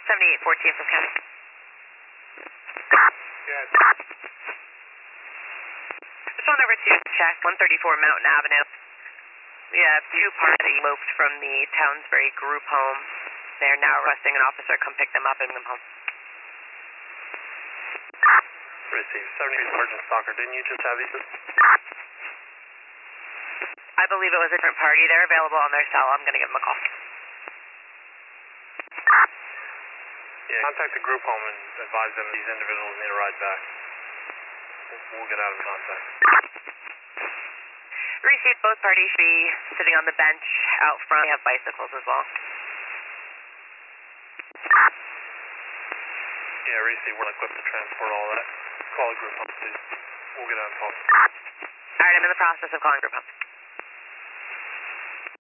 7814 from County. Yes. Just on over to check 134 Mountain Avenue. We have two parties eloped from the Townsbury group home. They are now requesting an officer come pick them up and bring them home. Received. 73 Sergeant Stalker, didn't you just have these? I believe it was a different party. They're available on their cell. I'm going to give them a call. Yeah, contact the group home and advise them these individuals need a ride back. We'll get out of contact. Received. Both parties should be sitting on the bench out front. They have bicycles as well. Yeah, Reese, we're equipped to transport all that. Call the group home, please. We'll get out of call. All right, I'm in the process of calling group home.